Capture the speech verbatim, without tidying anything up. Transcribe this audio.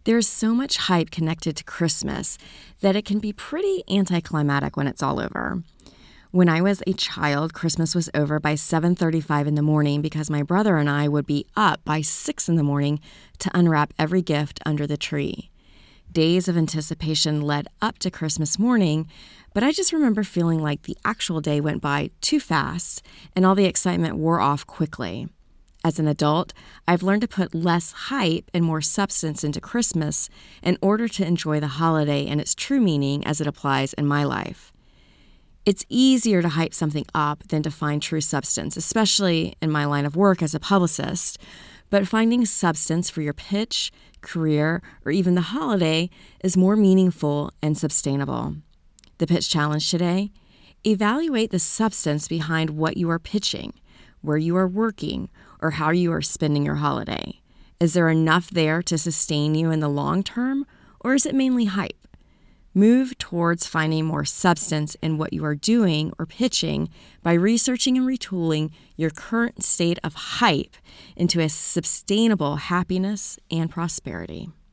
There's so much hype connected to Christmas that it can be pretty anticlimactic when it's all over. When I was a child, Christmas was over by seven thirty-five in the morning because my brother and I would be up by six in the morning to unwrap every gift under the tree. Days of anticipation led up to Christmas morning, but I just remember feeling like the actual day went by too fast and all the excitement wore off quickly. As an adult, I've learned to put less hype and more substance into Christmas in order to enjoy the holiday and its true meaning as it applies in my life. It's easier to hype something up than to find true substance, especially in my line of work as a publicist. But finding substance for your pitch, career, or even the holiday is more meaningful and sustainable. The pitch challenge today: evaluate the substance behind what you are pitching, where you are working, or how you are spending your holiday. Is there enough there to sustain you in the long term, or is it mainly hype? Move towards finding more substance in what you are doing or pitching by researching and retooling your current state of hype into a sustainable happiness and prosperity.